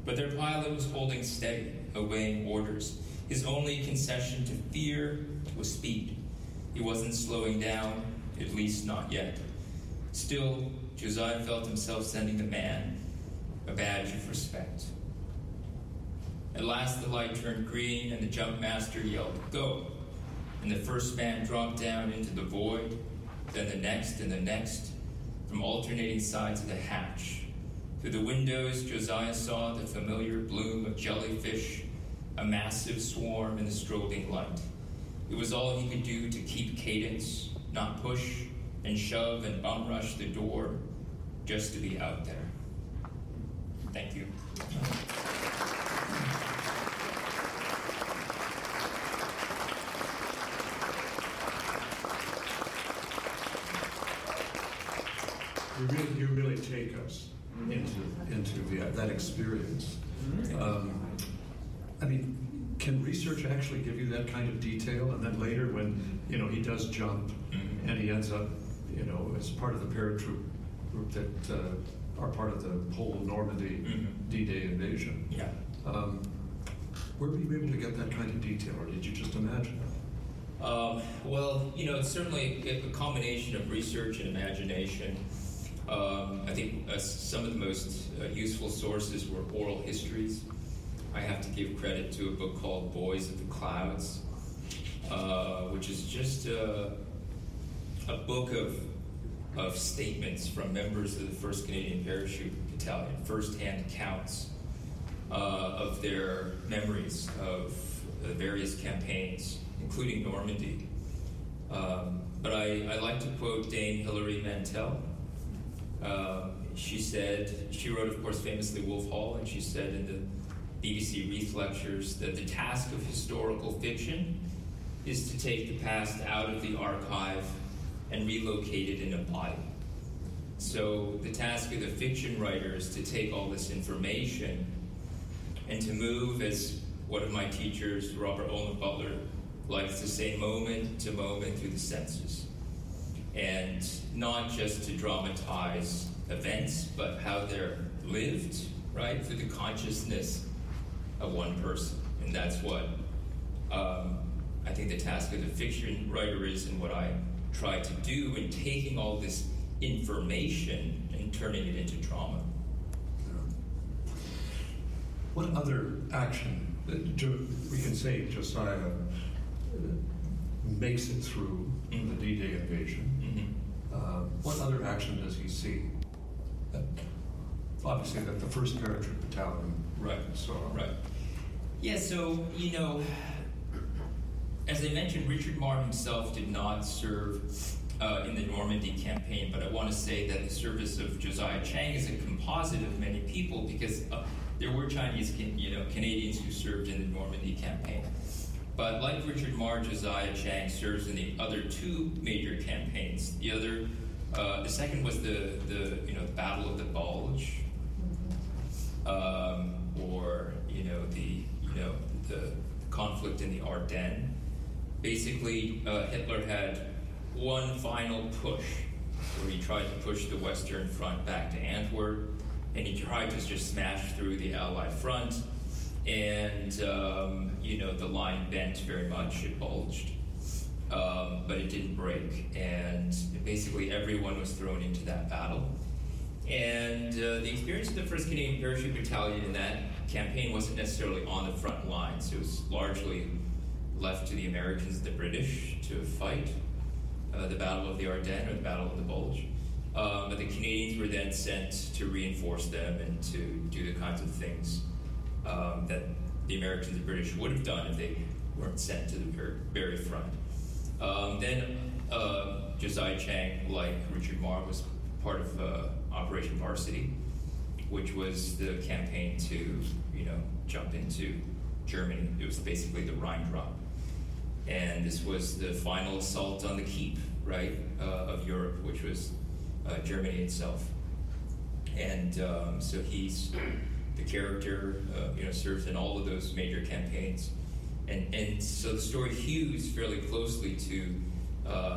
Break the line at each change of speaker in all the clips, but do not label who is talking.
But their pilot was holding steady, obeying orders. His only concession to fear was speed. He wasn't slowing down, at least not yet. Still, Josiah felt himself sending the man a badge of respect. At last the light turned green and the jump master yelled, "Go!" And the first man dropped down into the void, then the next and the next, from alternating sides of the hatch. Through the windows, Josiah saw the familiar bloom of jellyfish, a massive swarm in the strobing light. It was all he could do to keep cadence, not push and shove and bum rush the door, just to be out there. Thank you.
You really take us into that experience. I mean, can research actually give you that kind of detail? And then later, when he does jump, and he ends up, as part of the paratroop group that are part of the whole Normandy D-Day invasion.
Yeah.
Where were you able to get that kind of detail, or did you just imagine it?
Well, it's certainly a combination of research and imagination. I think some of the most useful sources were oral histories. I have to give credit to a book called Boys of the Clouds, which is just a book of statements from members of the 1st Canadian Parachute Battalion, first-hand accounts of their memories of the various campaigns, including Normandy. But I like to quote Dame Hilary Mantel. She wrote, of course, famously Wolf Hall, and she said in the BBC Reith Lectures that the task of historical fiction is to take the past out of the archive and relocate it in a body. So the task of the fiction writer is to take all this information and to move, as one of my teachers, Robert Olin Butler, likes to say, moment to moment through the senses. And not just to dramatize events, but how they're lived, right, through the consciousness of one person. And that's what I think the task of the fiction writer is, and what I try to do in taking all this information and turning it into drama.
What other action, we can say Josiah makes it through the D-Day invasion? What other action does he see? Obviously, that the 1st Paratroop Battalion saw.
Right. Yeah, so, as I mentioned, Richard Marr himself did not serve in the Normandy campaign, but I want to say that the service of Josiah Chang is a composite of many people, because there were Chinese, Canadians who served in the Normandy campaign. But like Richard Marr, Josiah Chang serves in the other 2 major campaigns. The second was the Battle of the Bulge, or the conflict in the Ardennes. Basically, Hitler had one final push where he tried to push the Western Front back to Antwerp, and he tried to just smash through the Allied front, and the line bent very much, it bulged, but it didn't break, and basically everyone was thrown into that battle. And the experience of the 1st Canadian Parachute Battalion in that campaign wasn't necessarily on the front lines. It was largely left to the Americans and the British to fight the Battle of the Ardennes, or the Battle of the Bulge. But the Canadians were then sent to reinforce them and to do the kinds of things that the Americans and British would have done if they weren't sent to the very front. Then Josiah Chang, like Richard Marr, was part of Operation Varsity, which was the campaign to, jump into Germany. It was basically the Rhine drop. And this was the final assault on the keep, right, of Europe, which was Germany itself. And so he's the character, serves in all of those major campaigns. And so the story hews fairly closely to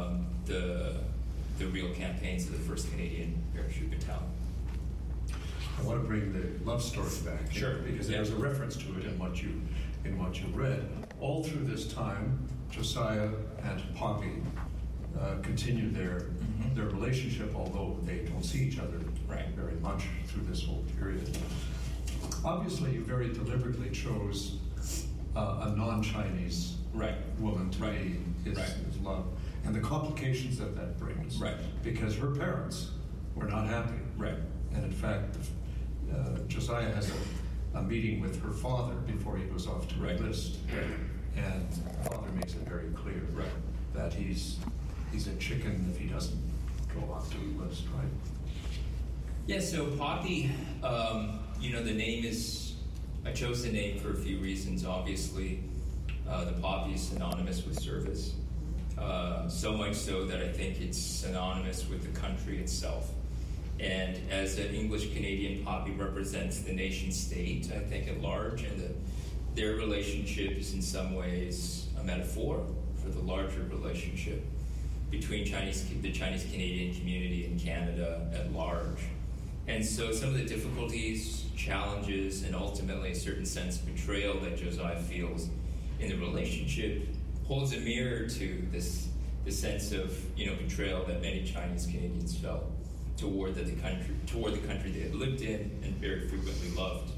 the real campaigns of the 1st Canadian Parachute Battalion.
I want to bring the love story back.
Sure.
Because there's a reference to it in what you read. All through this time, Josiah and Poppy continue their relationship, although they don't see each other very much through this whole period. Obviously, you very deliberately chose a non-Chinese woman to be his love, and the complications that brings. Because her parents were not happy. And in fact, Josiah has a meeting with her father before he goes off to enlist. And the father makes it very clear that he's a chicken if he doesn't go off to enlist,
Yeah, so Poppy, the name is, I chose the name for a few reasons. Obviously, the poppy is synonymous with service. So much so that I think it's synonymous with the country itself. And as an English-Canadian, Poppy represents the nation-state, I think, at large, and their relationship is in some ways a metaphor for the larger relationship between the Chinese-Canadian community and Canada at large. And so some of the difficulties, challenges, and ultimately a certain sense of betrayal that Josiah feels in the relationship holds a mirror to the sense of betrayal that many Chinese Canadians felt toward the country they had lived in and very frequently loved.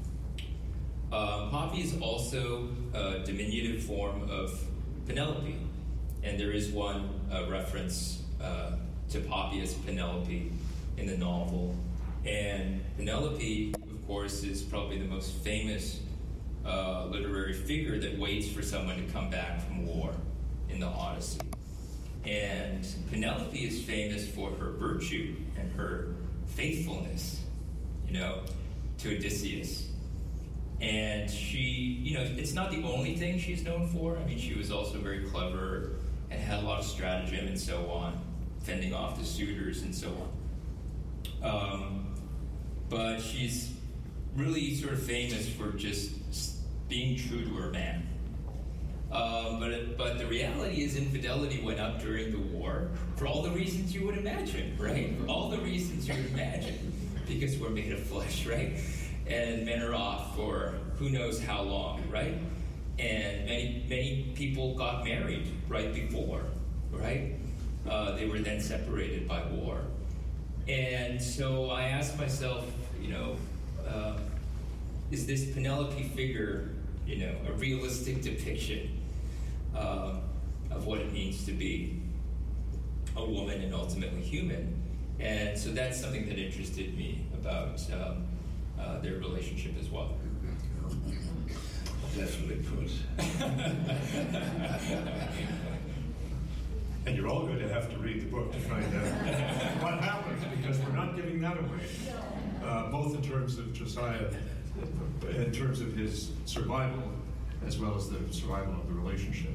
Poppy is also a diminutive form of Penelope, and there is one reference to Poppy as Penelope in the novel. And Penelope, of course, is probably the most famous literary figure that waits for someone to come back from war in the Odyssey. And Penelope is famous for her virtue and her faithfulness, to Odysseus. And she, it's not the only thing she's known for. I mean, she was also very clever and had a lot of stratagem and so on, fending off the suitors and so on. But she's really sort of famous for just being true to her man. But the reality is infidelity went up during the war for all the reasons you would imagine, right? For all the reasons you would imagine. Because we're made of flesh, right? And men are off for who knows how long, right? And many people got married right before, right? They were then separated by war. And so I asked myself, is this Penelope figure, a realistic depiction of what it means to be a woman and ultimately human? And so that's something that interested me about their relationship as well.
Definitely put.
And you're all going to have to read the book to find out what happens, because we're not giving that away. Both in terms of Josiah, in terms of his survival, as well as the survival of the relationship.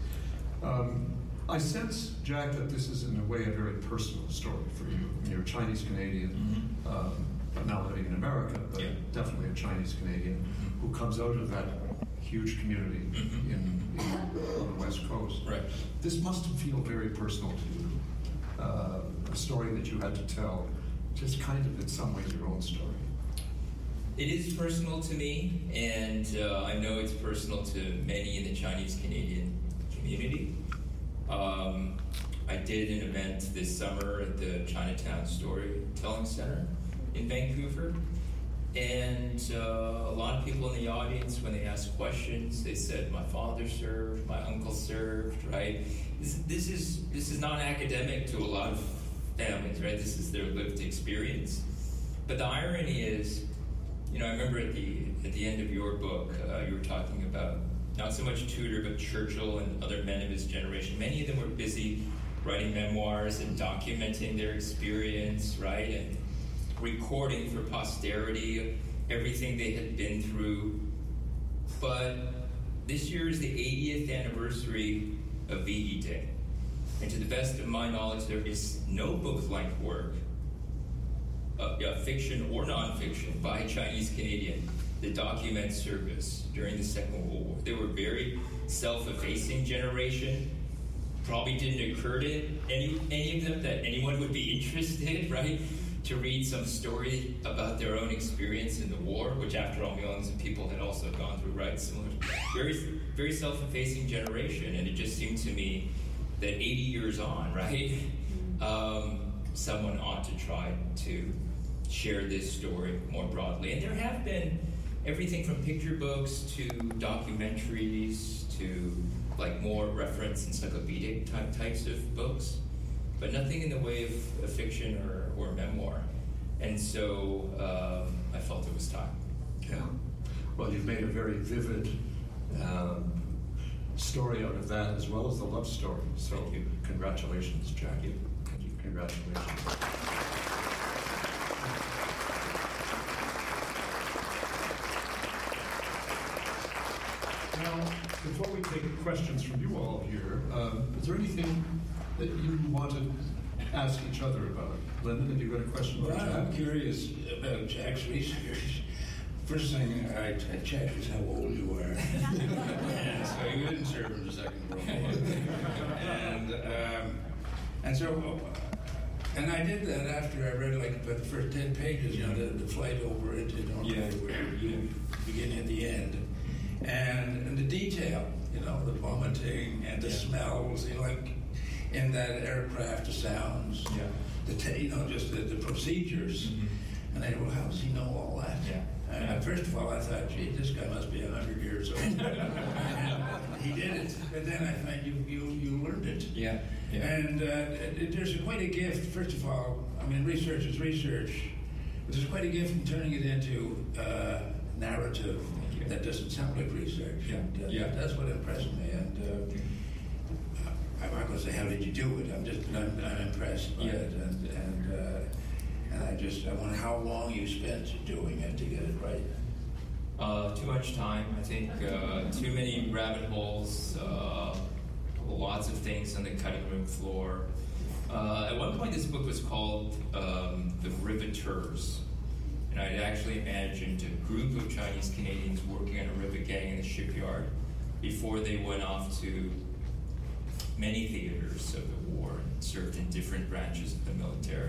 I sense, Jack, that this is in a way a very personal story for you. You're a Chinese-Canadian, not living in America, but definitely a Chinese-Canadian who comes out of that huge community on the West Coast.
Right.
This must feel very personal to you, a story that you had to tell, just kind of in some ways your own story.
It is personal to me, and I know it's personal to many in the Chinese-Canadian community. I did an event this summer at the Chinatown Storytelling Center in Vancouver, and a lot of people in the audience, when they asked questions, they said, "My father served, my uncle served," right? This is not academic to a lot of families, right? This is their lived experience. But the irony is, I remember at the end of your book, you were talking about not so much Tudor, but Churchill and other men of his generation. Many of them were busy writing memoirs and documenting their experience, right? And recording for posterity everything they had been through. But this year is the 80th anniversary of VE Day. And to the best of my knowledge, there is no book-length work, fiction or nonfiction, by a Chinese-Canadian that documents service during the Second World War. They were a very self-effacing generation. Probably didn't occur to any of them that anyone would be interested, right? to read some story about their own experience in the war, which after all millions of people had also gone through, right? Similar, very, very self-effacing generation, and it just seemed to me that 80 years on, right, someone ought to try to share this story more broadly. And there have been everything from picture books to documentaries to like more reference encyclopedic types of books, but nothing in the way of fiction or memoir. And so I felt it was time.
Yeah. Well, you've made a very vivid story out of that, as well as the love story. So
Thank you.
Congratulations, Jack.
Thank you. Thank you.
Congratulations. Now, before we take questions from you all here, is there anything that you want to ask each other about? Lyndon, have you got a question for
Well,
Jack?
I'm curious about Jack's research. First thing I checked was how old you were. And so you didn't serve in the Second World War. And I did that after I read like about the first 10 pages, you know, the flight over into Normandy, where you begin at the end. And the detail, you know, the vomiting and the smells, you know, like in that aircraft, the sounds, just the procedures.
Mm-hmm.
And I go, how does he know all that? First of all, I thought, gee, this guy must be 100 years old. And he did it, but then I find you learned it.
Yeah.
And there's quite a gift. First of all, I mean, research is research, but there's quite a gift in turning it into narrative that doesn't sound like research. That's what impressed me. And I'm not going to say how did you do it. I'm impressed by it. And I wonder how long you spent doing it to get it right.
Too much time, I think. Too many rabbit holes. Lots of things on the cutting room floor. At one point, this book was called The Riveters. And I had actually imagined a group of Chinese Canadians working on a rivet gang in the shipyard before they went off to many theaters of the war and served in different branches of the military.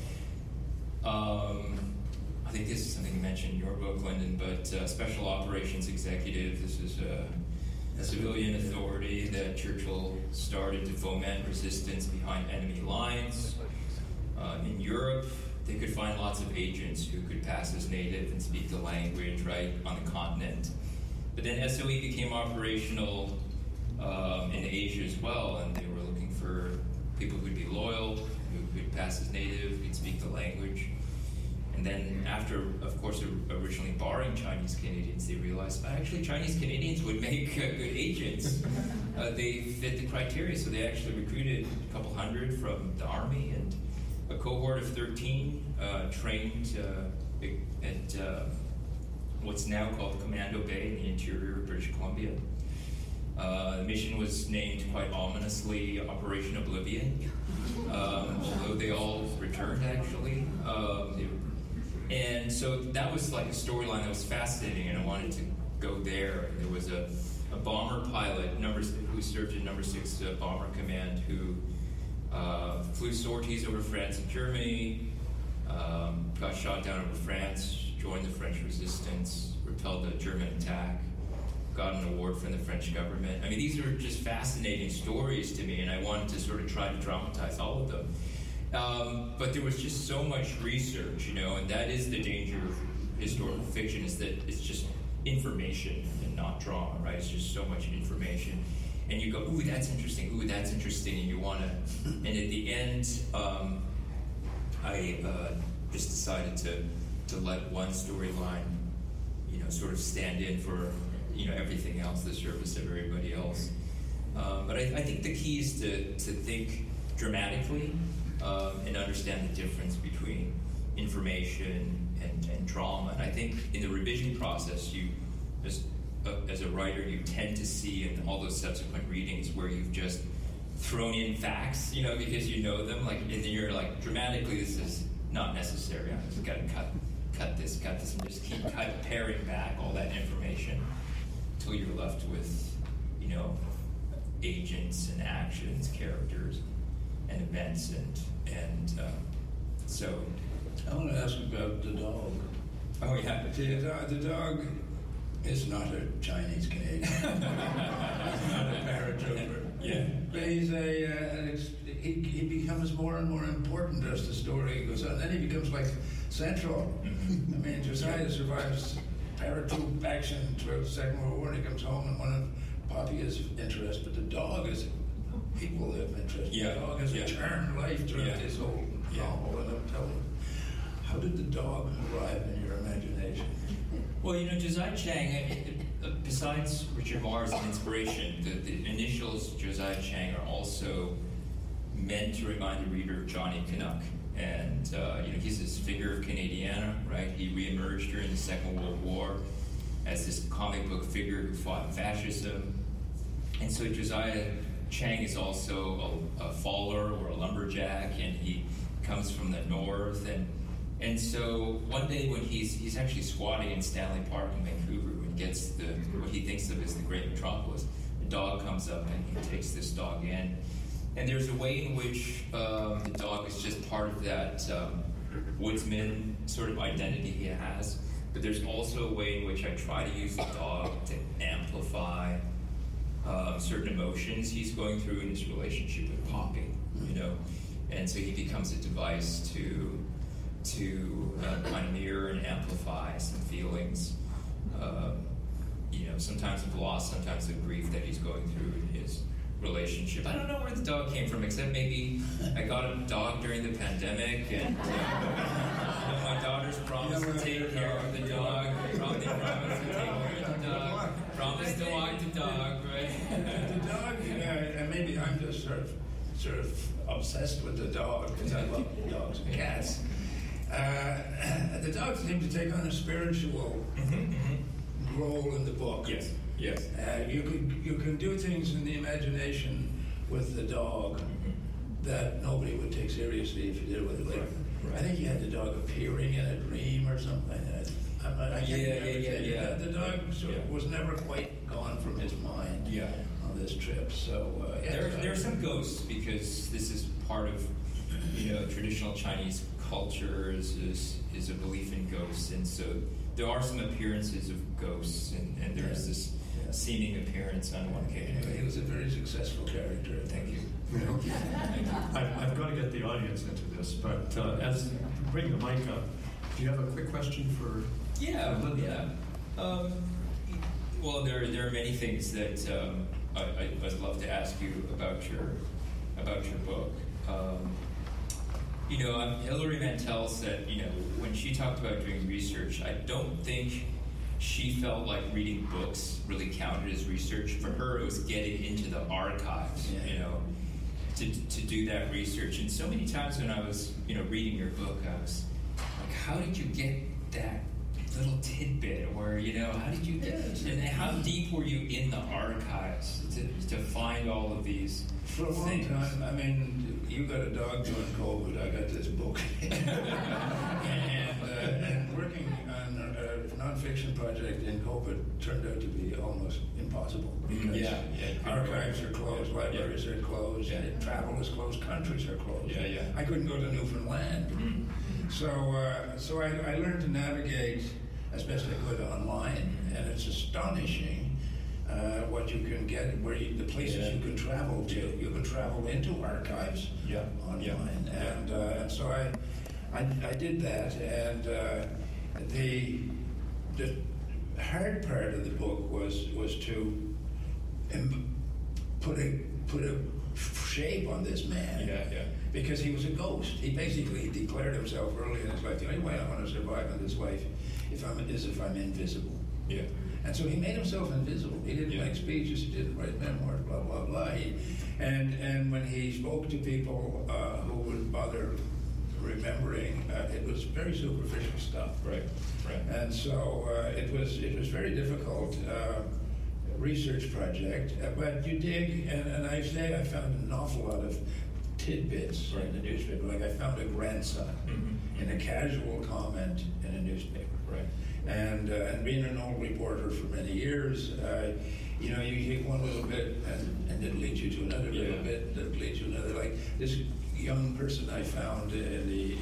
I think this is something you mentioned in your book, Lyndon, but Special Operations Executive. This is a civilian authority that Churchill started to foment resistance behind enemy lines. In Europe, they could find lots of agents who could pass as native and speak the language right on the continent. But then SOE became operational in Asia as well, and they were looking for people who would be loyal, who could pass as native, who could speak the language. And then after, of course, originally barring Chinese Canadians, they realized, actually, Chinese Canadians would make good agents. They fit the criteria, so they actually recruited a couple hundred from the Army, and a cohort of 13 trained at what's now called Commando Bay in the interior of British Columbia. The mission was named quite ominously Operation Oblivion, although they all returned, actually. And so that was like a storyline that was fascinating, and I wanted to go there. There was a bomber pilot who served in Number 6 Bomber Command who flew sorties over France and Germany, got shot down over France, joined the French resistance, repelled a German attack, got an award from the French government. I mean, these are just fascinating stories to me, and I wanted to sort of try to dramatize all of them. But there was just so much research, and that is the danger of historical fiction, is that it's just information and not drama, right? It's just so much information. And you go, ooh, that's interesting, and you want to... And at the end, I just decided to let one storyline, sort of stand in for, everything else, the surface of everybody else. But I think the key is to think dramatically and understand the difference between information and drama. And I think in the revision process, you, as a writer, you tend to see in all those subsequent readings where you've just thrown in facts, because you know them, and then you're like, dramatically, this is not necessary. I'm just got to cut this, and just keep paring back all that information until you're left with, agents and actions, characters and events, and so
I want to ask about the dog.
Oh, yeah.
The dog is not a Chinese Canadian. He's not a paratrooper.
Yeah.
But he's he becomes more and more important as the story goes on. Then he becomes like central. I mean, Josiah survives paratroop action throughout the Second World War, and he comes home, and one of Poppy is interest, but the dog is equally of interest.
Yeah.
The dog has a charmed life throughout this whole novel, and I'm telling you, how did the dog arrive in your imagination?
Well, Josiah Chang, besides Richard Marr as an inspiration, the initials Josiah Chang are also meant to remind the reader of Johnny Canuck. And, he's this figure of Canadiana, right? He reemerged during the Second World War as this comic book figure who fought fascism. And so Josiah Chang is also a faller or a lumberjack, and he comes from the north. And so one day when he's actually squatting in Stanley Park in Vancouver, when he gets what he thinks of as the great metropolis, the dog comes up and he takes this dog in. And there's a way in which the dog is just part of that woodsman sort of identity he has. But there's also a way in which I try to use the dog to amplify certain emotions he's going through in his relationship with Poppy, And so he becomes a device to kind of mirror and amplify some feelings, sometimes of loss, sometimes of grief that he's going through in his relationship. I don't know where the dog came from, except maybe I got a dog during the pandemic, and my daughters promised to take care of the dog. Promised to take care of the dog. Promised to walk the dog, right?
The dog, and maybe I'm just sort of obsessed with the dog because I love dogs and cats. The dogs seem to take on a spiritual role in the book.
Yes.
You can do things in the imagination with the dog that nobody would take seriously if you did it with it. Like, I think you had the dog appearing in a dream or something. The dog was never quite gone from his mind on this trip. So
there are some ghosts, because this is part of traditional Chinese culture is a belief in ghosts, and so there are some appearances of ghosts, and there's this seeming appearance on one occasion.
Anyway, he was a very successful character. Thank you.
I've got to get the audience into this, but as bring the mic up, do you have a quick question for?
Well, there are many things that I'd love to ask you about your book. Hilary Mantel said, when she talked about doing research, I don't think she felt like reading books really counted as research. For her, it was getting into the archives, to do that research. And so many times when I was, reading your book, I was like, how did you get that little tidbit? Or, how did you get, and how deep were you in the archives to find all of these
For a long
things?
time. I mean, you got a dog during COVID. I got this book. and working on a nonfiction project in COVID turned out to be almost impossible because archives are closed, libraries are closed, travel is closed, countries are closed. I couldn't go to Newfoundland. So I learned to navigate as best I could online, and it's astonishing what you can get, the places you can travel to. You can travel into archives online, and so I did that. And the hard part of the book was to put a shape on this man. Because he was a ghost. He basically declared himself early in his life, the only way I'm going to survive in this life is if I'm invisible. And so he made himself invisible. He didn't make speeches, he didn't write memoirs, blah, blah, blah. And when he spoke to people who would bother remembering, it was very superficial stuff.
Right.
And so it was very difficult research project. But you dig, and I say I found an awful lot of tidbits in the newspaper. Like I found a grandson in a casual comment in a newspaper. And being an old reporter for many years, you take one little bit and it leads you to another little bit that leads you to another. Like this young person I found in the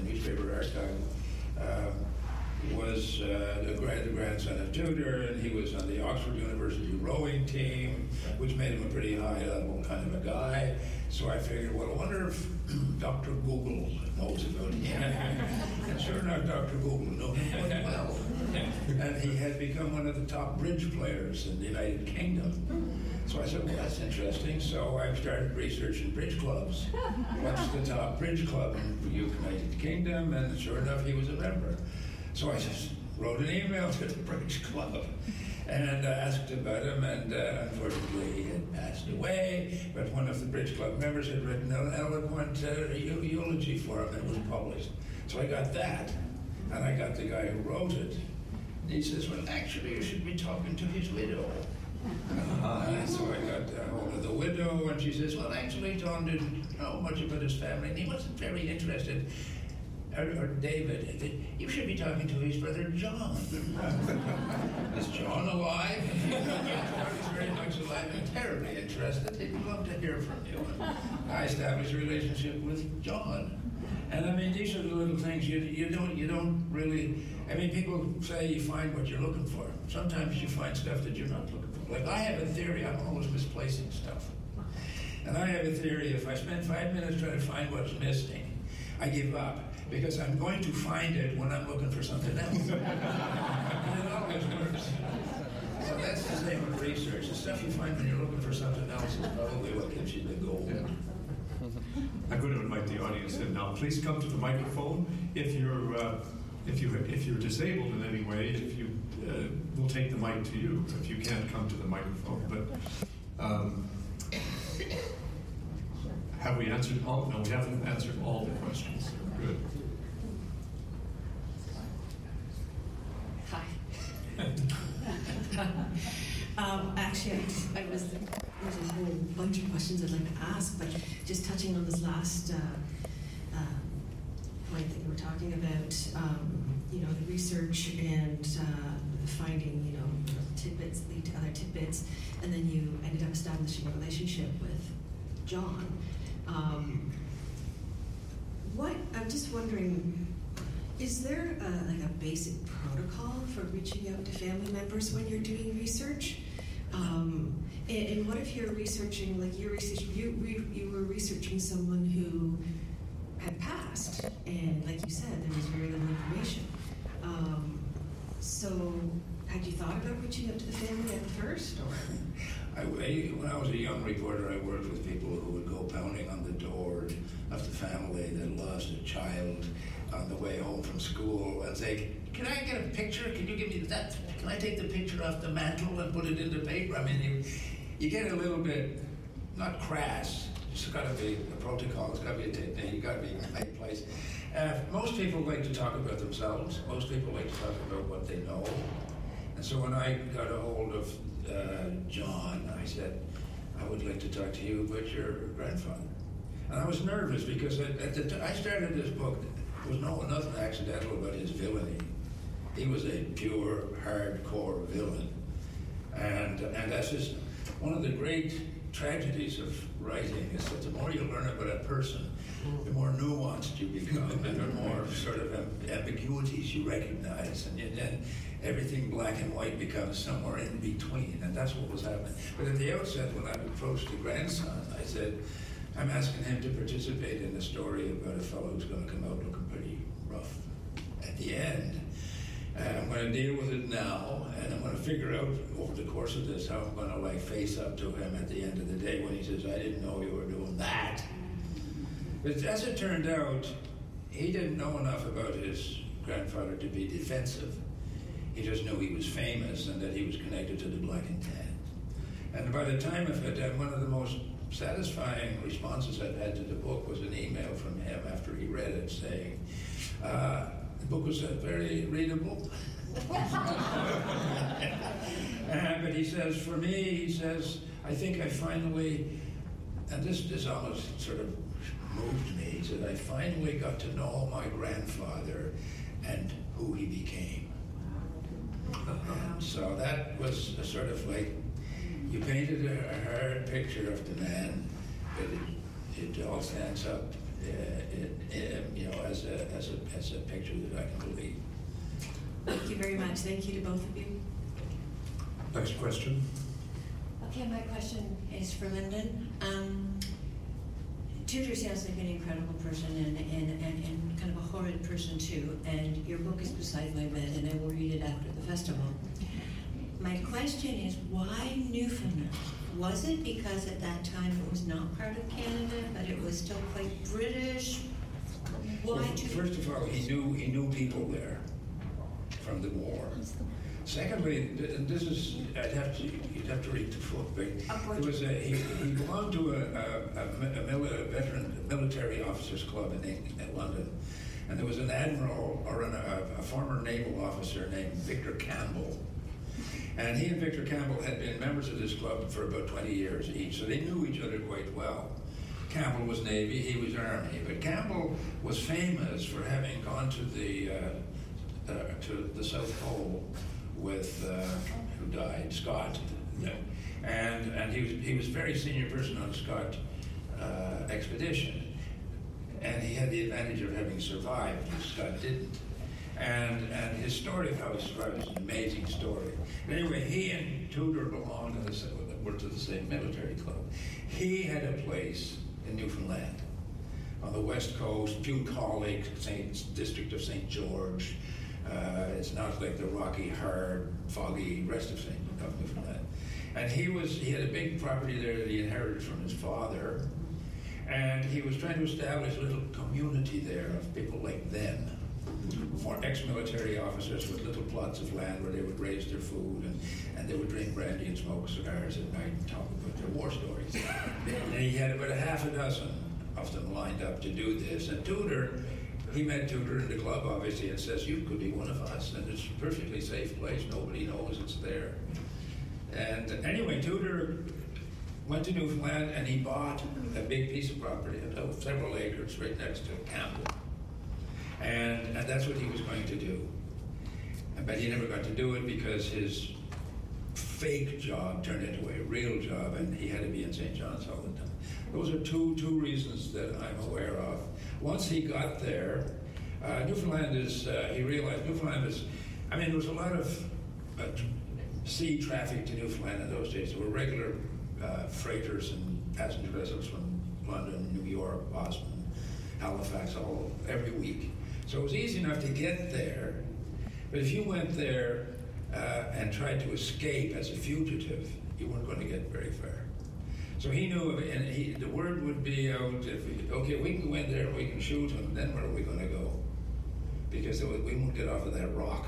newspaper archive, was the grandson of Tudor, and he was on the Oxford University rowing team, which made him a pretty high-level kind of a guy. So I figured, well, I wonder if Dr. Google knows about him. And sure enough, Dr. Google knew him quite well. And he had become one of the top bridge players in the United Kingdom. So I said, well, that's interesting. So I started researching bridge clubs. What's the top bridge club in the United Kingdom? And sure enough, he was a member. So I just wrote an email to the bridge club and asked about him, and unfortunately he had passed away, but one of the bridge club members had written an eloquent eulogy for him, and it was published. So I got that, and I got the guy who wrote it. And he says, well, actually, you should be talking to his widow. So I got hold of the widow, and she says, well, actually, Tom didn't know much about his family, and he wasn't very interested. Or David, you should be talking to his brother John. Is John alive? He's very much alive and terribly interested. He'd love to hear from you. And I established a relationship with John. And I mean, these are the little things you don't really. I mean, people say you find what you're looking for. Sometimes you find stuff that you're not looking for. Like I have a theory. I'm always misplacing stuff. And I have a theory. If I spend 5 minutes trying to find what's missing, I give up. Because I'm going to find it when I'm looking for something else. And it always works. So that's the same with research. The stuff you find when you're looking for something else is probably what gives you the goal.
Yeah. I'm going to invite the audience in now. Please come to the microphone. If you're disabled in any way, we'll take the mic to you if you can't come to the microphone. But have we answered all? No, we haven't answered all the questions. Good.
Hi. Actually, there's a whole bunch of questions I'd like to ask, but just touching on this last point that you were talking about, the research and finding, tidbits lead to other tidbits, and then you ended up establishing a relationship with John. I'm just wondering, is there a basic protocol for reaching out to family members when you're doing research? And what if you're researching, you were researching someone who had passed, and like you said, there was very little information. So had you thought about reaching out to the family at first? Or?
When I was a young reporter, I worked with people who would go pounding on the door of the family that lost a child on the way home from school and say, can I get a picture? Can you give me that? Can I take the picture off the mantle and put it in the paper? I mean, you get a little bit, not crass, it's got to be a protocol, it's got to be a technique, it's got to be in the right place. Most people like to talk about themselves. Most people like to talk about what they know. And so when I got a hold of John, I said, I would like to talk to you about your grandfather. And I was nervous because I started this book, there was nothing accidental about his villainy. He was a pure, hardcore villain. And that's just one of the great tragedies of writing is that the more you learn about a person, the more nuanced you become, and the more sort of ambiguities you recognize, and then everything black and white becomes somewhere in between, and that's what was happening. But at the outset, when I approached the grandson, I said, I'm asking him to participate in a story about a fellow who's going to come out looking pretty rough at the end. I'm going to deal with it now, and I'm going to figure out over the course of this how I'm going to face up to him at the end of the day when he says, I didn't know you were doing that. But as it turned out, he didn't know enough about his grandfather to be defensive. He just knew he was famous and that he was connected to the Black and Tan. And by the time of it, one of the most satisfying responses I've had to the book was an email from him after he read it saying, the book was very readable. But he says, for me, he says, I think I finally, and this almost sort of moved me, he said, I finally got to know my grandfather and who he became. So that was a sort of like, you painted a hard picture of the man, but it all stands up as a picture that I can believe.
Thank you very much. Thank you to both of you.
Next question.
Okay, my question is for Lyndon. Tudor sounds like an incredible person and kind of a horrid person too, and your book is beside my bed and I will read it after the festival. My question is, why Newfoundland? Was it because at that time it was not part of Canada, but it was still quite British? Why Tudor?
First of all, he knew people there from the war. Secondly, and this is, you'd have to read the book, but he belonged to a veteran military officers club in London, and there was an admiral or a former naval officer named Victor Campbell, and he and Victor Campbell had been members of this club for about 20 years each, so they knew each other quite well. Campbell was Navy, he was Army, but Campbell was famous for having gone to the South Pole with who died, Scott, and he was a very senior person on the Scott expedition, and he had the advantage of having survived, and Scott didn't. And his story of how he survived is an amazing story. But anyway, he and Tudor belonged were to the same military club. He had a place in Newfoundland on the west coast, Bucolic, district of St. George. It's not like the rocky, hard, foggy rest of Newfoundland. And he had a big property there that he inherited from his father, and he was trying to establish a little community there of people like them, for ex-military officers with little plots of land where they would raise their food and they would drink brandy and smoke cigars at night and talk about their war stories. And he had about a half a dozen of them lined up to do this. And Tudor, he met Tudor in the club, obviously, and says, "You could be one of us, and it's a perfectly safe place. Nobody knows it's there." And anyway, Tudor went to Newfoundland, and he bought a big piece of property, several acres, right next to Campbell. And that's what he was going to do. But he never got to do it because his fake job turned into a real job, and he had to be in St. John's all the time. Those are two reasons that I'm aware of. Once he got there, he realized Newfoundland is, there was a lot of sea traffic to Newfoundland in those days. There were regular freighters and passenger vessels from London, New York, Boston, Halifax, every week. So it was easy enough to get there, but if you went there and tried to escape as a fugitive, you weren't going to get very far. So he knew of it, and the word would be out, we can go in there and we can shoot him, then where are we going to go? Because we won't get off of that rock.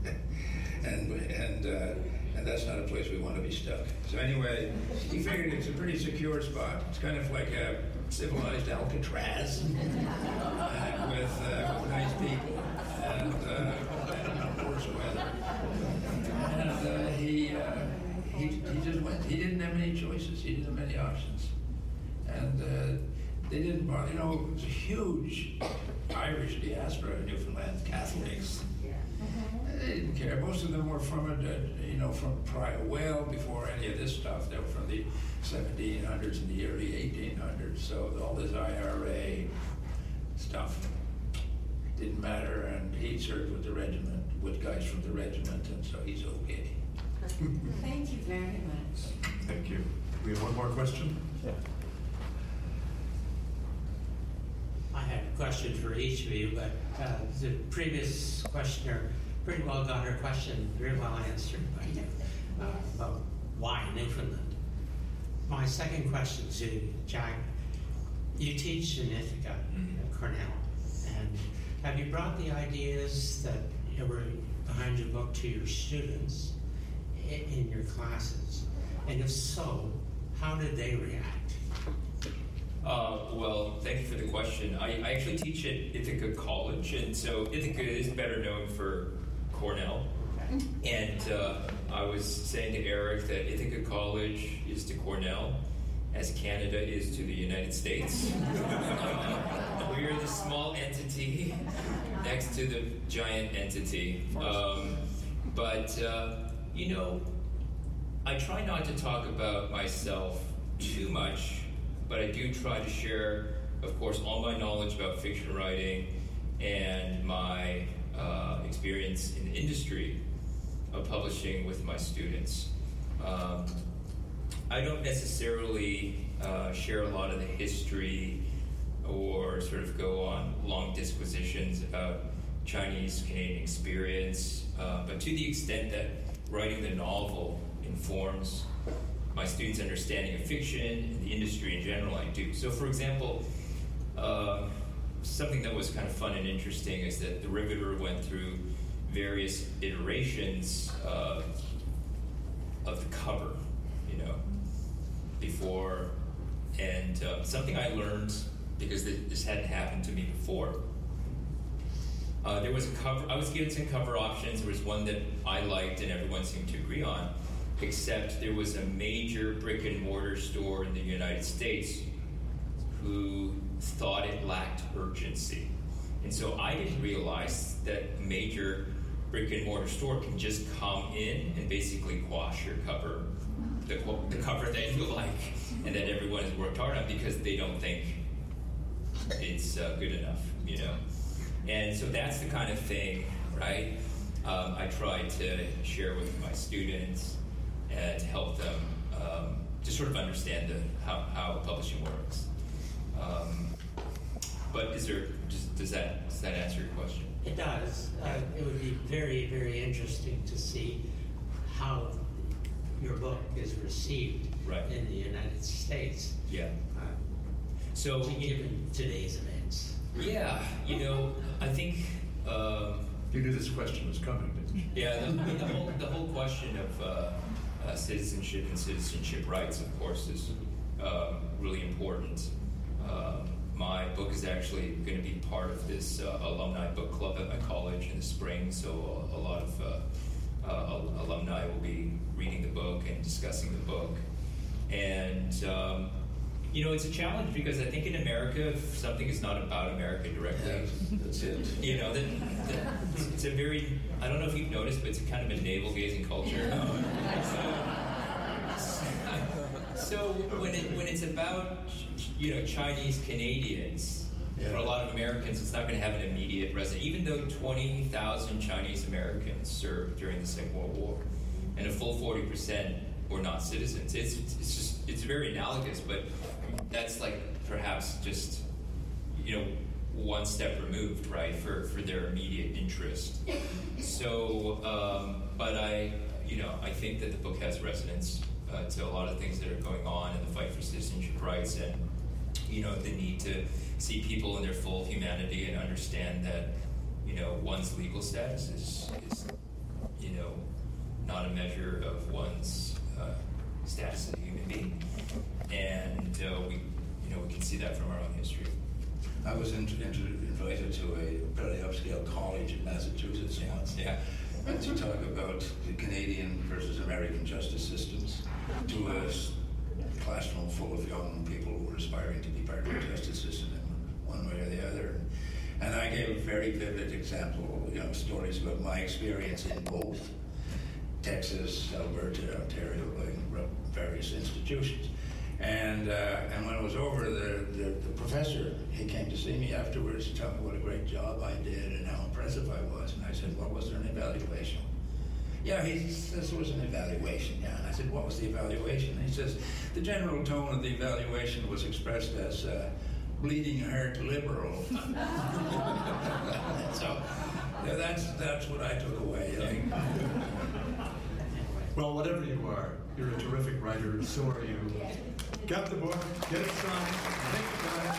and that's not a place we want to be stuck. So anyway, he figured it's a pretty secure spot. It's kind of like a civilized Alcatraz with nice people and worse weather. And he just went. He didn't have any choices. He didn't have any options. And they didn't bother. It was a huge Irish diaspora in Newfoundland, Catholics. They didn't care. Most of them were from well before any of this stuff. They were from the 1700s and the early 1800s. So all this IRA stuff didn't matter. And he served with the regiment, with guys from the regiment, and so he's okay.
Thank you very much.
Thank you. We have one more question.
Yeah. I had a question for each of you, but the previous questioner pretty well got her question very well answered by you about why Newfoundland. My second question to Jack, you teach in Ithaca at Cornell, and have you brought the ideas that were behind your book to your students in your classes? And if so, how did they react?
Well, thank you for the question. I actually teach at Ithaca College, and so Ithaca is better known for Cornell. And I was saying to Eric that Ithaca College is to Cornell as Canada is to the United States. We are the small entity next to the giant entity. I try not to talk about myself too much, but I do try to share of course, all my knowledge about fiction writing and my experience in the industry of publishing with my students. I don't necessarily share a lot of the history or sort of go on long disquisitions about Chinese-Canadian experience, but to the extent that writing the novel informs my students' understanding of fiction and the industry in general, I do. So, for example, something that was kind of fun and interesting is that The Riveter went through various iterations of the cover, before, and something I learned, because this hadn't happened to me before. There was a cover, I was given some cover options. There was one that I liked and everyone seemed to agree on, except there was a major brick and mortar store in the United States who thought it lacked urgency. And so I didn't realize that a major brick and mortar store can just come in and basically quash your cover, the cover that you like and that everyone has worked hard on, because they don't think it's good enough, And so that's the kind of thing, right? I try to share with my students and to help them to sort of understand how publishing works. But does that answer your question?
It does. It would be very, very interesting to see how your book is received in the United States.
Yeah. So
given today's events.
Yeah, I think
you knew this question was coming, didn't you?
Yeah, the whole question of citizenship and citizenship rights, of course, is really important. My book is actually going to be part of this alumni book club at my college in the spring, so a lot of alumni will be reading the book and discussing the book. And, it's a challenge because I think in America, if something is not about America directly,
that's it.
It's a very, I don't know if you've noticed, but it's a kind of a navel-gazing culture. So when it's about Chinese Canadians, for a lot of Americans, it's not going to have an immediate resonance. Even though 20,000 Chinese Americans served during the Second World War, and a full 40% were not citizens, it's very analogous. But that's like perhaps just one step removed, right, for their immediate interest. So, but I think that the book has resonance to a lot of things that are going on in the fight for citizenship rights, and the need to see people in their full humanity and understand that one's legal status is not a measure of one's status as a human being, and we can see that from our own history.
I was invited to a fairly upscale college in Massachusetts once.
Yeah.
And to talk about the Canadian versus American justice systems to a classroom full of young people who were aspiring to be part of the justice system in one way or the other. And I gave a very vivid example, stories about my experience in both Texas, Alberta, Ontario, various institutions. And when it was over, the professor, he came to see me afterwards to tell me what a great job I did and how impressive I was. And I said, well, was there an evaluation? Yeah, he says there was an evaluation, yeah. And I said, what was the evaluation? And he says, the general tone of the evaluation was expressed as bleeding heart liberal. So that's what I took away.
Well, whatever you are, you're a terrific writer, so are you. Get the book, get it signed. Thank you, guys.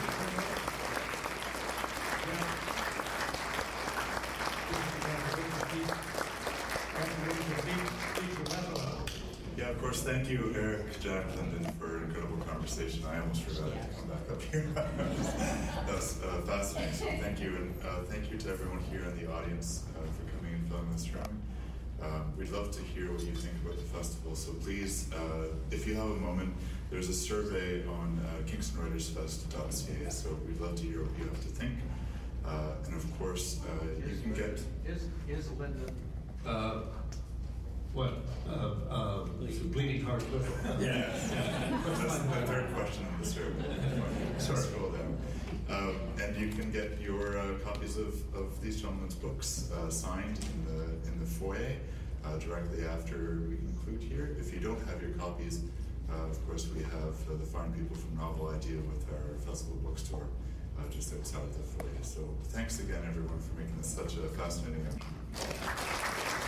Yeah, of course. Thank you, Eric, Jack, Lyndon, for an incredible conversation. I almost forgot to come back up here. That was fascinating. So thank you, and thank you to everyone here in the audience for coming and filming this round. We'd love to hear what you think about the festival. So please, if you have a moment, there's a survey on kingstonwritersfest.ca. So we'd love to hear what you have to think. And of course, you can get.
Is Lyndon What? Bleeding Heart Whipple.
Yes. That's my third question on the survey.
Sorry.
Scroll down. And you can get your copies of these gentlemen's books signed in the foyer directly after we conclude here. If you don't have your copies, of course, we have the fine people from Novel Idea with our festival bookstore just outside the foyer. So thanks again, everyone, for making this such a fascinating episode.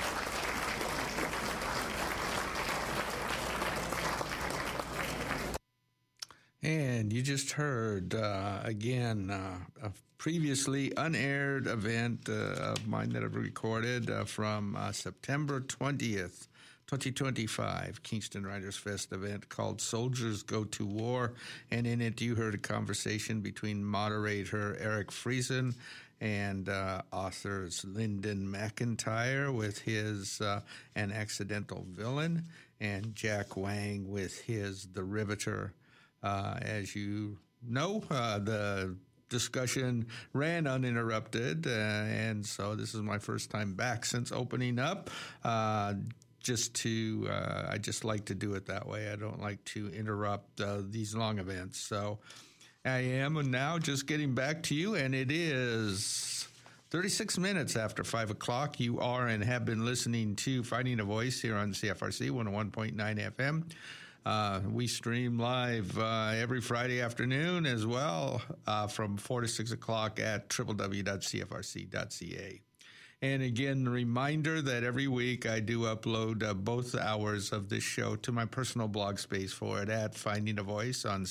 And you just heard, again, a previously unaired event of mine that I've recorded from September 20th, 2025, Kingston Writers Fest event called Soldiers Go to War. And in it, you heard a conversation between moderator Eric Friesen and authors Lyndon McIntyre with his An Accidental Villain, and Jack Wang with his The Riveter. As you know, the discussion ran uninterrupted, and so this is my first time back since opening up. I just like to do it that way. I don't like to interrupt these long events. So I am now just getting back to you, and it is 36 minutes after 5 o'clock. You are and have been listening to Finding a Voice here on CFRC 101.9 FM. We stream live every Friday afternoon as well from 4 to 6 o'clock at www.cfrc.ca. And again, a reminder that every week I do upload both hours of this show to my personal blog space for it at Finding a Voice on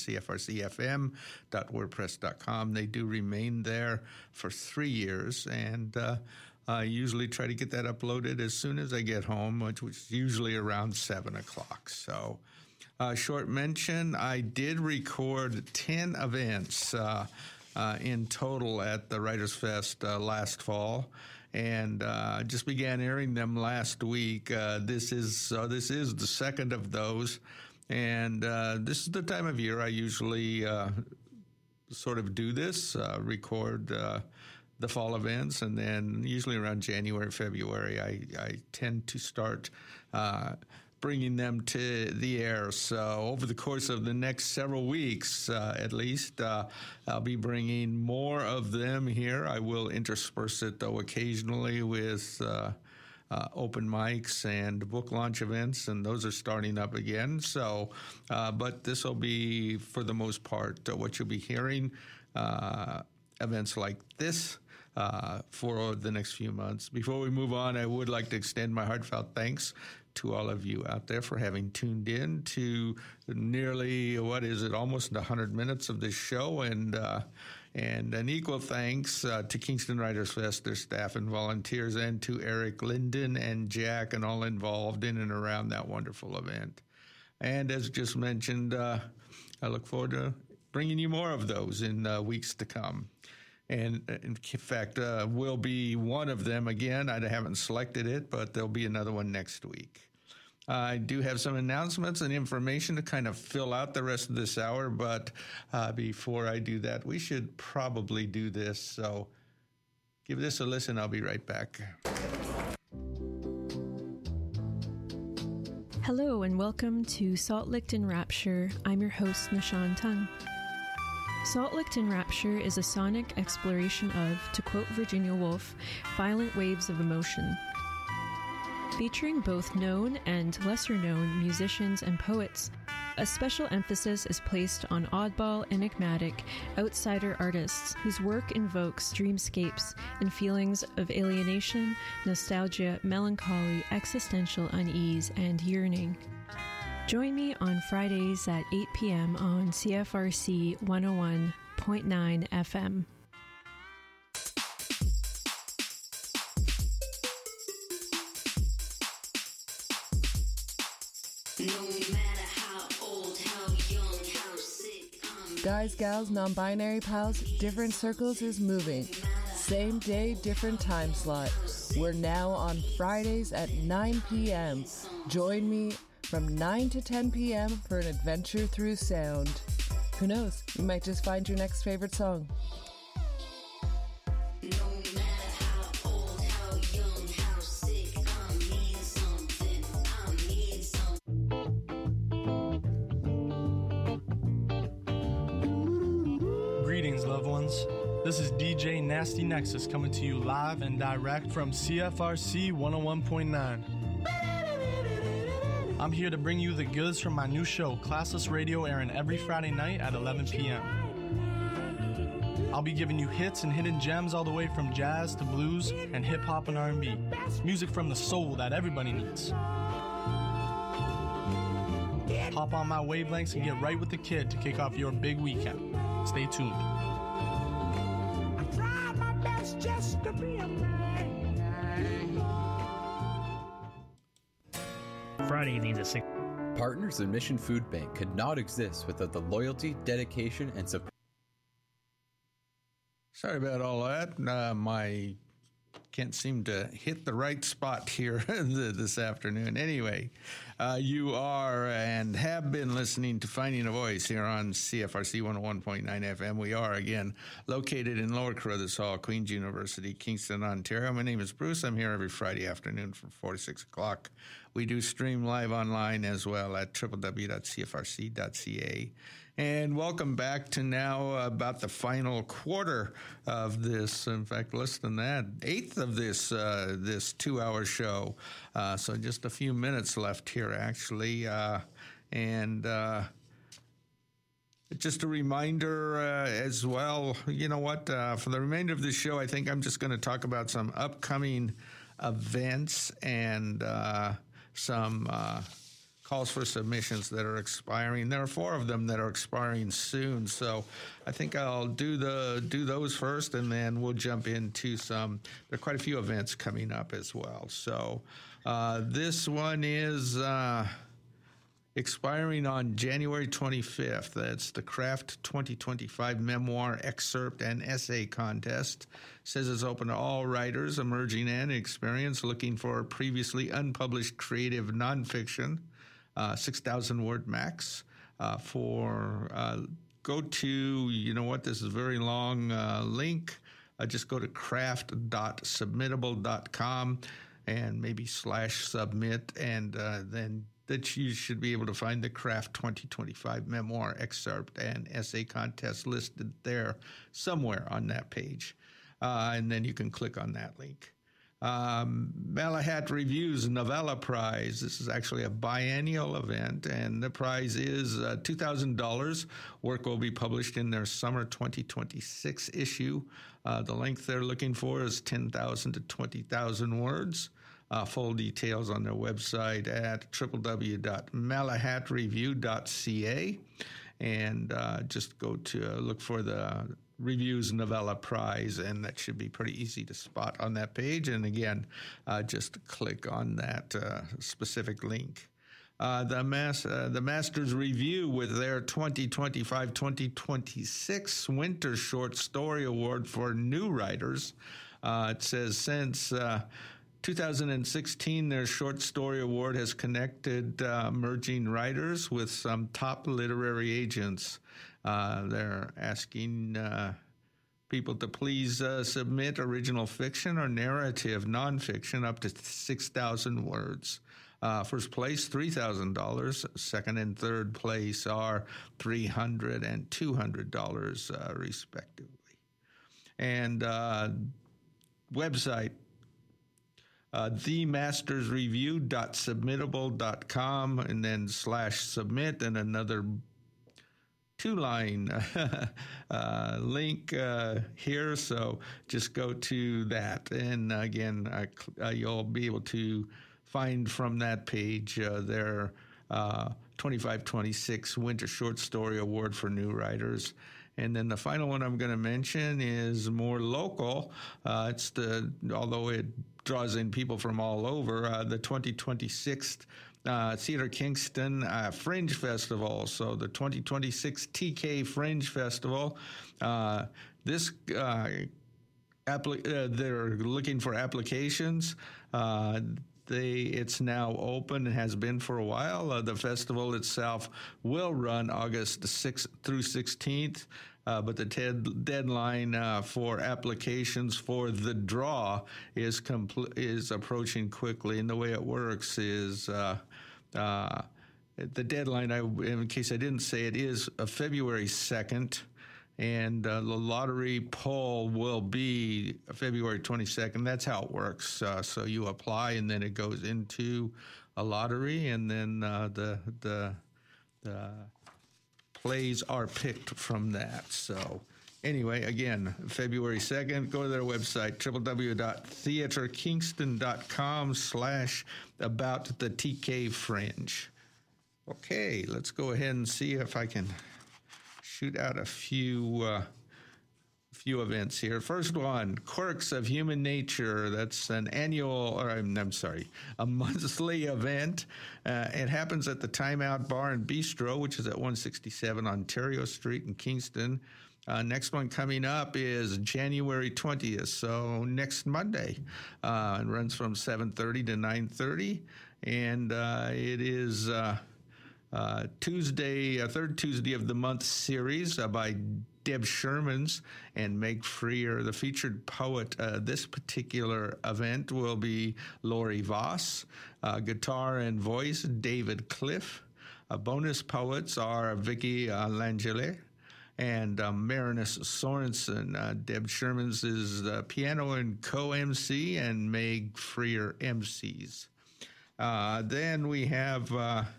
cfrcfm.wordpress.com. They do remain there for 3 years, and I usually try to get that uploaded as soon as I get home, which is usually around 7 o'clock. So short mention, I did record 10 events in total at the Writers Fest last fall, and just began airing them last week. This is the second of those, and this is the time of year I usually sort of do this, record the fall events, and then usually around January, February, I tend to start bringing them to the air. So over the course of the next several weeks, at least, I'll be bringing more of them here. I will intersperse it, though, occasionally with open mics and book launch events, and those are starting up again. So, but this will be, for the most part, what you'll be hearing, events like this for the next few months. Before we move on, I would like to extend my heartfelt thanks to all of you out there for having tuned in to nearly, almost 100 minutes of this show, and an equal thanks to Kingston Writers Fest, their staff and volunteers, and to Eric, Lyndon, and Jack, and all involved in and around that wonderful event. And as just mentioned, I look forward to bringing you more of those in weeks to come. And in fact, will be one of them again. I haven't selected it, but there'll be another one next week. I do have some announcements and information to kind of fill out the rest of this hour, but before I do that, we should probably do this. So give this a listen. I'll be right back.
Hello and welcome to Salt Licked in Rapture. I'm your host, Nishan Tung. Salt Licked in Rapture is a sonic exploration of, to quote Virginia Woolf, violent waves of emotion. Featuring both known and lesser-known musicians and poets, a special emphasis is placed on oddball, enigmatic, outsider artists whose work invokes dreamscapes and feelings of alienation, nostalgia, melancholy, existential unease, and yearning. Join me on Fridays at 8 p.m. on CFRC 101.9 FM.
Guys, gals, non-binary pals, different circles is moving. Same day, different time slot. We're now on Fridays at 9 p.m. Join me from 9 to 10 p.m. for an adventure through sound. Who knows, you might just find your next favorite song.
Greetings, loved ones. This is DJ Nasty Nexus coming to you live and direct from CFRC 101.9. I'm here to bring you the goods from my new show, Classless Radio, airing every Friday night at 11 p.m. I'll be giving you hits and hidden gems all the way from jazz to blues and hip-hop and R&B. Music from the soul that everybody needs. Hop on my wavelengths and get right with the kid to kick off your big weekend. Stay tuned.
I tried my best just to be a man.
Friday needs a sing.
Partners in Mission Food Bank could not exist without the loyalty, dedication, and support.
Sorry about all that. My can't seem to hit the right spot here this afternoon. Anyway, you are and have been listening to Finding a Voice here on CFRC 101.9 FM. We are, again, located in Lower Carruthers Hall, Queen's University, Kingston, Ontario. My name is Bruce. I'm here every Friday afternoon from 4 to 6 o'clock. We do stream live online as well at www.cfrc.ca. And welcome back to now about the final quarter of this, in fact, less than that, eighth of this 2-hour show. So just a few minutes left here, actually. And just a reminder as well, you know what, for the remainder of this show, I think I'm just going to talk about some upcoming events and some calls for submissions that are expiring. There are 4 of them that are expiring soon, so I think I'll do those first, and then we'll jump into some. There are quite a few events coming up as well. So this one is expiring on January 25th. That's the Craft 2025 Memoir Excerpt and Essay Contest. Says it's open to all writers, emerging and experienced, looking for previously unpublished creative nonfiction. 6,000 word max go to, you know what, this is a very long link. Just go to craft.submittable.com and maybe /submit, and then that you should be able to find the Craft 2025 Memoir Excerpt and Essay Contest listed there somewhere on that page. And then you can click on that link. Malahat Review's Novella Prize. This is actually a biennial event, and the prize is $2,000. Work will be published in their summer 2026 issue. The length they're looking for is 10,000 to 20,000 words. Full details on their website at www.malahatreview.ca, and just go to look for the Reviews Novella Prize, and that should be pretty easy to spot on that page. And again, just click on that specific link. The Masters Review with their 2025-2026 Winter Short Story Award for new writers. It says since 2016, their short story award has connected emerging writers with some top literary agents. They're asking people to please submit original fiction or narrative nonfiction up to 6,000 words. First place, $3,000. Second and third place are $300 and $200, respectively. And website, themastersreview.submittable.com, and then /submit, and another 2-line link here. So just go to that. And again, you'll be able to find from that page their 25-26 Winter Short Story Award for new writers. And then the final one I'm going to mention is more local. Although it draws in people from all over, the 2026 Theatre Kingston Fringe Festival. So the 2026 TK Fringe Festival. They're looking for applications. It's now open and has been for a while. The festival itself will run August 6th through 16th, but the deadline for applications for the draw is approaching quickly. And the way it works is the deadline, in case I didn't say it, is February 2nd. And the lottery poll will be February 22nd. That's how it works. So you apply, and then it goes into a lottery, and then the plays are picked from that. So anyway, again, February 2nd, go to their website, www.theaterkingston.com/about-the-TK-Fringe. Okay, let's go ahead and see if I can shoot out a few events here. First one, Quirks of Human Nature. That's an annual, or a monthly event. It happens at the Time Out Bar and Bistro, which is at 167 Ontario Street in Kingston. Next one coming up is January 20th, so next Monday. It runs from 7:30 to 9:30, and it is Tuesday, third Tuesday of the month series by Deb Shermans and Meg Freer. The featured poet this particular event will be Lori Voss. Guitar and voice, David Cliff. Bonus poets are Vicky Langele and Marinus Sorensen. Deb Shermans is the piano and co-MC, and Meg Freer MCs. Then we have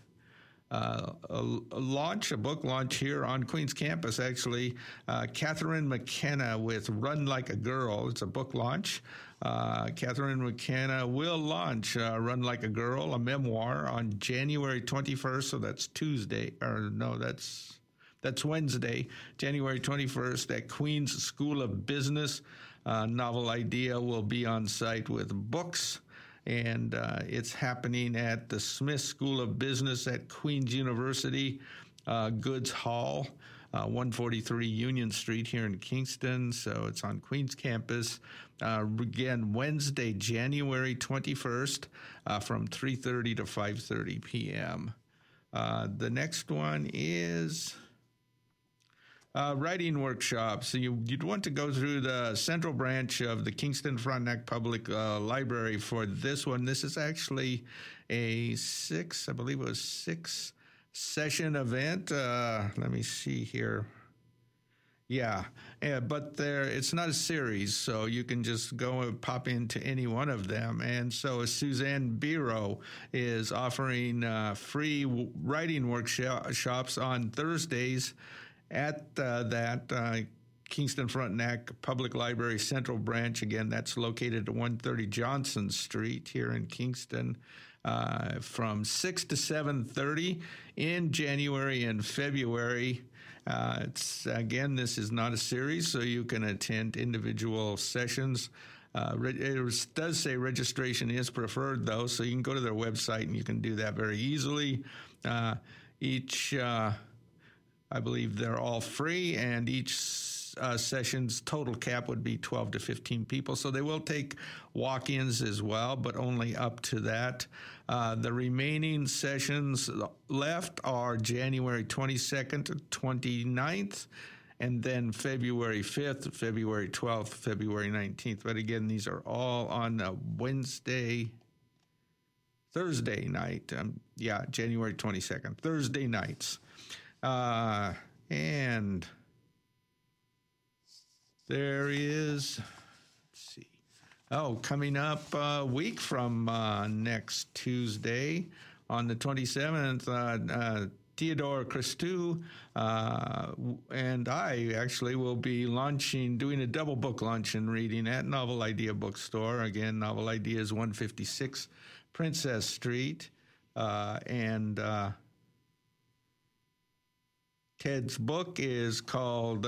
a book launch here on Queen's campus, actually. Catherine McKenna with Run Like a Girl. It's a book launch. Catherine McKenna will launch Run Like a Girl, a memoir, on January 21st, so that's Tuesday, or no, that's Wednesday, January 21st at Queen's School of Business. Novel Idea will be on site with books, and it's happening at the Smith School of Business at Queen's University, Goods Hall, 143 Union Street here in Kingston. So it's on Queen's campus. Again, Wednesday, January 21st, from 3:30 to 5:30 p.m. The next one is writing workshops. So you'd want to go through the central branch of the Kingston Frontenac Public Library for this one. This is actually a six session event. Let me see here. Yeah, but it's not a series, so you can just go and pop into any one of them. And so Suzanne Biro is offering free writing workshops on Thursdays at that Kingston Frontenac Public Library Central Branch. Again, that's located at 130 Johnson Street here in Kingston, from 6 to 7:30 in January and February. This is not a series, so you can attend individual sessions. It does say registration is preferred, though, so you can go to their website and you can do that very easily. I believe they're all free, and each session's total cap would be 12 to 15 people. So they will take walk-ins as well, but only up to that. The remaining sessions left are January 22nd to 29th, and then February 5th, February 12th, February 19th. But again, these are all on Thursday night. January 22nd, Thursday nights. And there is, coming up a week from next Tuesday on the 27th, Theodore Christou and I actually will be doing a double book luncheon reading at Novel Idea Bookstore. Again, Novel Idea is 156 Princess Street, and Ted's book is called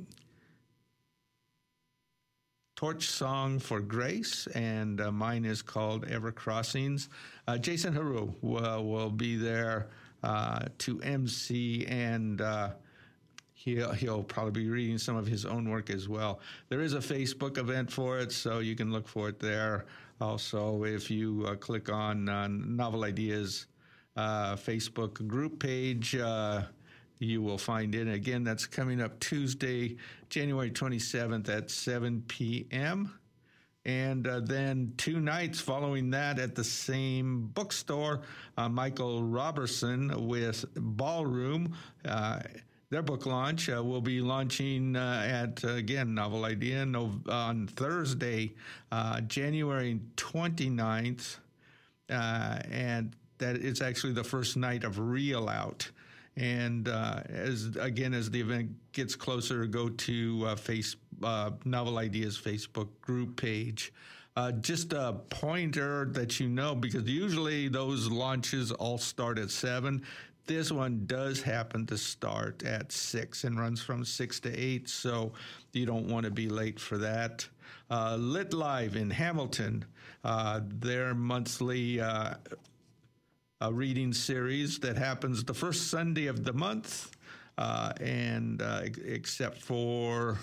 Torch Song for Grace, and mine is called Ever Crossings. Jason Haru will be there to MC, and he'll probably be reading some of his own work as well. There is a Facebook event for it, so you can look for it there. Also, if you click on Novel Ideas Facebook group page, you will find it. Again, that's coming up Tuesday, January 27th at 7 p.m. And then 2 nights following that at the same bookstore, Michael Robertson with Ballroom. their book launch. We'll be launching at, again, Novel Idea on Thursday, January 29th, and that is actually the first night of Reel Out. And as the event gets closer, go to Novel Ideas Facebook group page. Just a pointer that you know, because usually those launches all start at 7. This one does happen to start at 6 and runs from 6 to 8, so you don't want to be late for that. Lit Live in Hamilton, their monthly reading series that happens the first Sunday of the month, and except for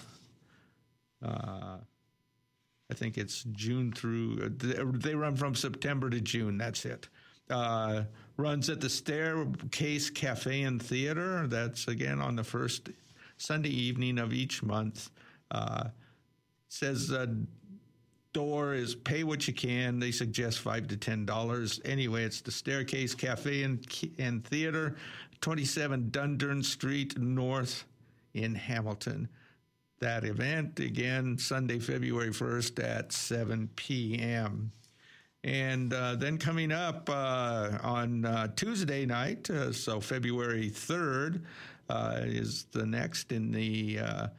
I think it's June through, they run from September to June, that's it. Runs at the Staircase Cafe and Theater. That's, again, on the first Sunday evening of each month. Says door is pay what you can. They suggest $5 to $10. Anyway, it's the Staircase Cafe and Theater, 27 Dundurn Street North in Hamilton. That event, again, Sunday, February 1st at 7 p.m. And then coming up on Tuesday night, so February 3rd, is the next in the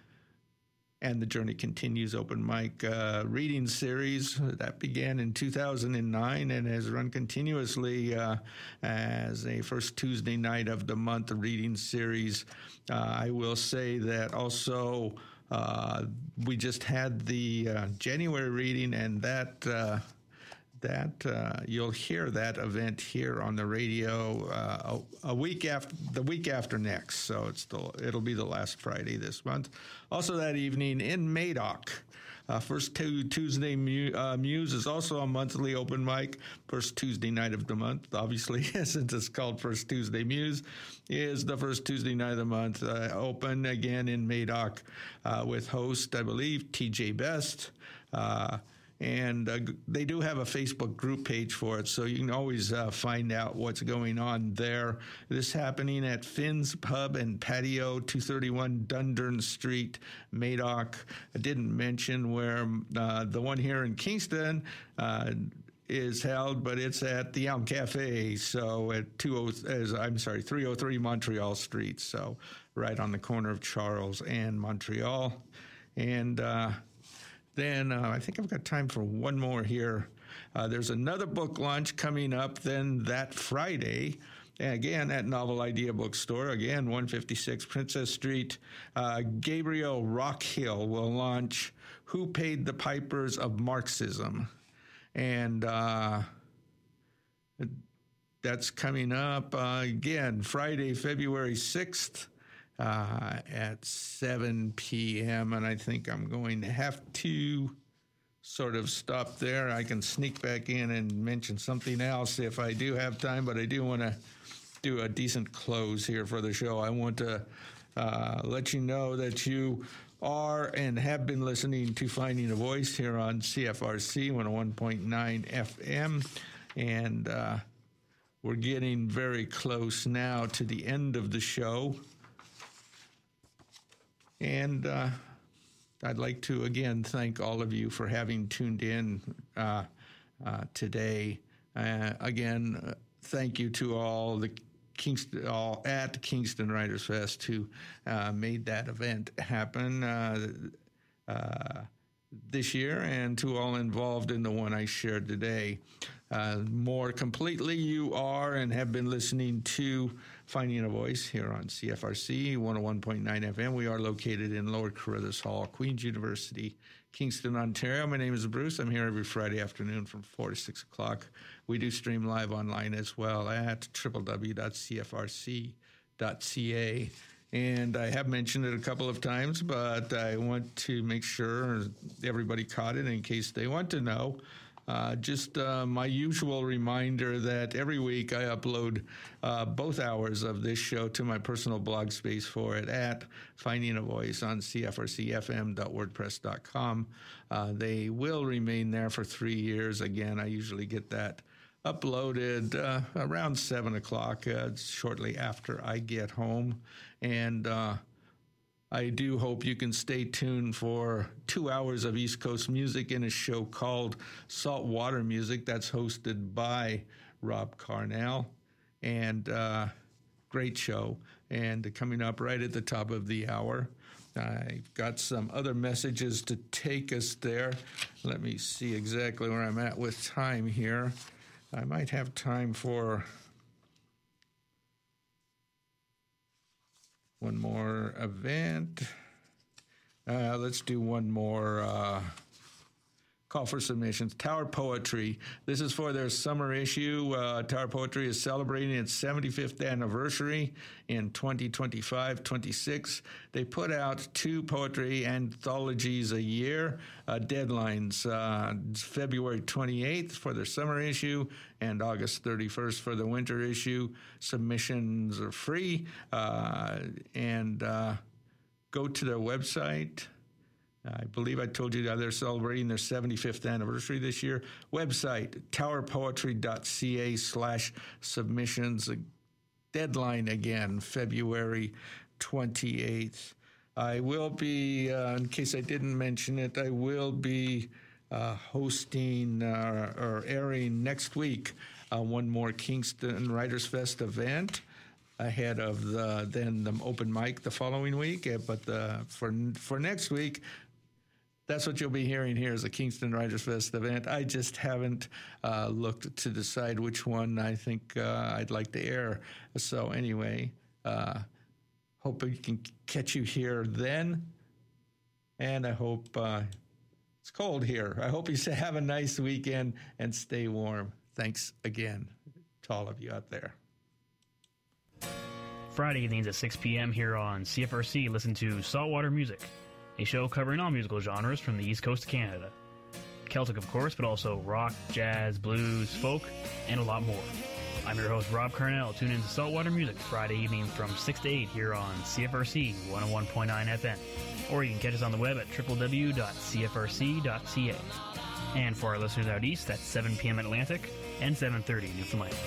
And the Journey Continues open mic reading series that began in 2009 and has run continuously as a first Tuesday night of the month reading series. I will say that also we just had the January reading, and that you'll hear that event here on the radio the week after next. So it'll be the last Friday this month. Also that evening in Madoc, first Tuesday Muse is also a monthly open mic. First Tuesday night of the month, obviously, since it's called First Tuesday Muse, is the first Tuesday night of the month. Open again in Madoc with host, I believe, TJ Best. And they do have a Facebook group page for it, so you can always find out what's going on there. This happening at Finn's Pub and Patio, 231 Dundurn Street, Madoc. I didn't mention where the one here in Kingston is held, but it's at the Elm Cafe, so at 303 Montreal Street, so right on the corner of Charles and Montreal. And then I think I've got time for one more here. There's another book launch coming up then that Friday, again at Novel Idea Bookstore, again 156 Princess Street. Gabriel Rockhill will launch Who Paid the Pipers of Marxism? And that's coming up again Friday, February 6th. At 7 p.m., and I think I'm going to have to sort of stop there. I can sneak back in and mention something else if I do have time, but I do want to do a decent close here for the show. I want to let you know that you are and have been listening to Finding a Voice here on CFRC 101.9 FM, and we're getting very close now to the end of the show. And I'd like to, again, thank all of you for having tuned in today. Again, thank you to all at Kingston Writers Fest who made that event happen this year, and to all involved in the one I shared today. More completely, you are and have been listening to Finding a Voice here on CFRC 101.9 FM. We are located in Lower Carruthers Hall, Queen's University, Kingston, Ontario. My name is Bruce. I'm here every Friday afternoon from 4 to 6 o'clock. We do stream live online as well at www.cfrc.ca. And I have mentioned it a couple of times, but I want to make sure everybody caught it in case they want to know. Just my usual reminder that every week I upload both hours of this show to my personal blog space for it at Finding a Voice on cfrcfm.wordpress.com. They will remain there for 3 years. Again, I usually get that uploaded around 7 o'clock, shortly after I get home. And I do hope you can stay tuned for 2 hours of East Coast music in a show called Saltwater Music. That's hosted by Rob Carnell. And great show. And coming up right at the top of the hour, I've got some other messages to take us there. Let me see exactly where I'm at with time here. I might have time for one more event. Let's do one more call for submissions. Tower Poetry. This is for their summer issue. Tower Poetry is celebrating its 75th anniversary in 2025-26. They put out 2 poetry anthologies a year. Deadlines February 28th for their summer issue and August 31st for the winter issue. Submissions are free. And go to their website. I believe I told you that they're celebrating their 75th anniversary this year. Website, towerpoetry.ca/submissions. Deadline again, February 28th. I will be, in case I didn't mention it, I will be hosting or airing next week one more Kingston Writers Fest event ahead of the open mic the following week. But for next week, that's what you'll be hearing here is a Kingston Writers Fest event. I just haven't looked to decide which one I think I'd like to air. So anyway, hope we can catch you here then. And I hope it's cold here. I hope you have a nice weekend and stay warm. Thanks again to all of you out there.
Friday evenings at 6 p.m. here on CFRC. Listen to Saltwater Music, a show covering all musical genres from the East Coast of Canada. Celtic, of course, but also rock, jazz, blues, folk, and a lot more. I'm your host, Rob Carnell. Tune in to Saltwater Music Friday evening from 6 to 8 here on CFRC 101.9 FM. Or you can catch us on the web at www.cfrc.ca. And for our listeners out east, that's 7 p.m. Atlantic and 7:30 Newfoundland.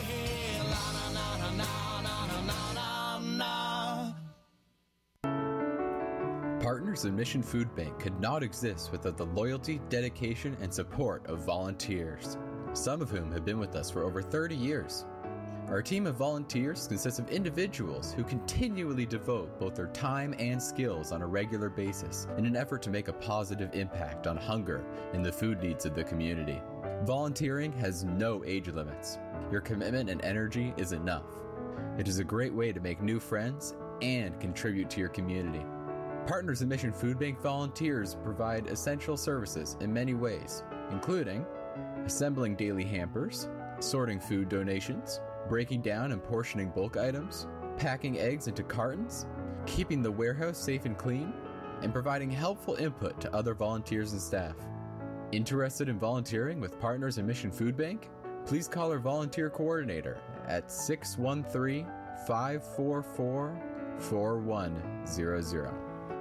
Partners in Mission Food Bank could not exist without the loyalty, dedication, and support of volunteers, some of whom have been with us for over 30 years. Our team of volunteers consists of individuals who continually devote both their time and skills on a regular basis in an effort to make a positive impact on hunger and the food needs of the community. Volunteering has no age limits. Your commitment and energy is enough. It is a great way to make new friends and contribute to your community. Partners in Mission Food Bank volunteers provide essential services in many ways, including assembling daily hampers, sorting food donations, breaking down and portioning bulk items, packing eggs into cartons, keeping the warehouse safe and clean, and providing helpful input to other volunteers and staff. Interested in volunteering with Partners in Mission Food Bank? Please call our volunteer coordinator at 613-544-4100.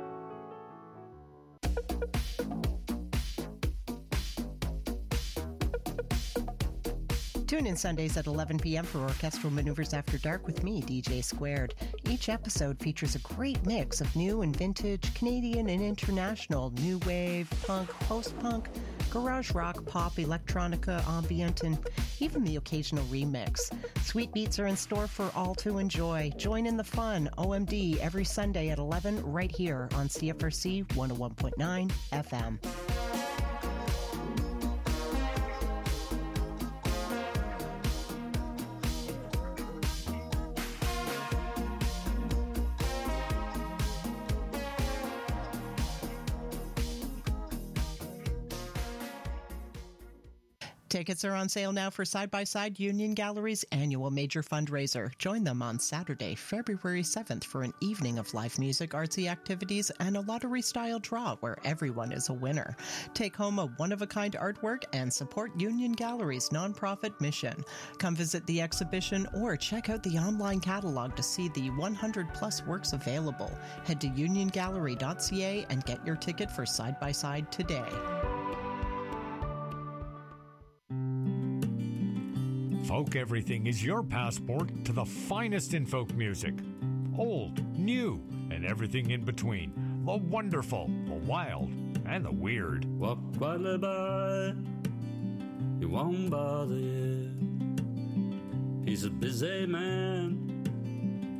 Tune in Sundays at 11 p.m. for Orchestral Maneuvers After Dark with me, DJ Squared. Each episode features a great mix of new and vintage, Canadian and international, new wave, punk, post-punk, garage rock, pop, electronica, ambient, and even the occasional remix. Sweet beats are in store for all to enjoy. Join in the fun. OMD every Sunday at 11 right here on CFRC 101.9 FM. Tickets are on sale now for Side by Side Union Gallery's annual major fundraiser. Join them on Saturday, February 7th for an evening of live music, artsy activities, and a lottery-style draw where everyone is a winner. Take home a one-of-a-kind artwork and support Union Gallery's nonprofit mission. Come visit the exhibition or check out the online catalog to see the 100-plus works available. Head to uniongallery.ca and get your ticket for Side by Side today.
Folk Everything is your passport to the finest in folk music. Old, new, and everything in between. The wonderful, the wild, and the weird.
Walk quietly by, he won't bother you. He's a busy man,